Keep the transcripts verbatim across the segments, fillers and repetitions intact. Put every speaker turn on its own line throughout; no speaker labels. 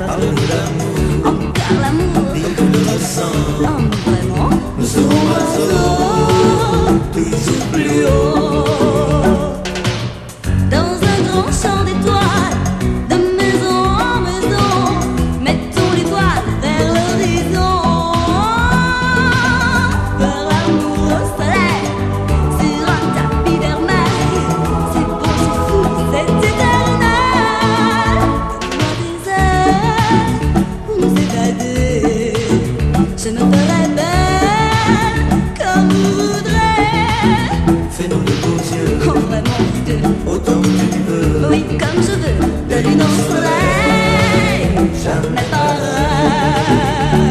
Parle-nous d'amour,
encore l'amour.
dis-nous le ressent.
Non, vraiment.
Nous serons oiseaux, toujours plus haut.
Dans un grand champ d'étoiles, de maison en maison, mettons les voiles vers l'horizon. Vers l'amour au soleil, sur un tapis vermeil. C'est beau, c'est fou, c'est éternel. Donne-moi des ailes pour nous évader. Je me ferai belle comme vous voudrez.
Fais-nous de beaux yeux,
Oh, vraiment les deux.
autant que tu veux.
Oui, comme je veux, de lune au soleil, jamais pareil.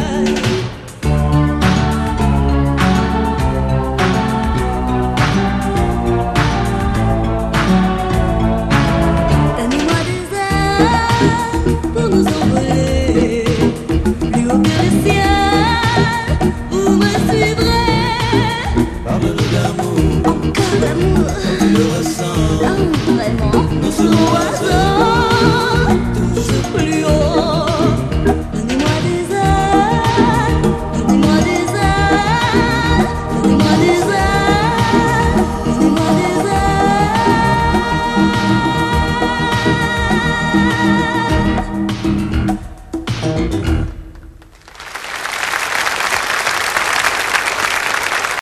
Donnez-moi des ailes pour nous envoler plus haut que le ciel, vous me suivrez.
Parle-nous d'amour,
Encore l'amour,
tu le ressens.
non, vraiment.
Nous serons oiseaux, toujours plus haut.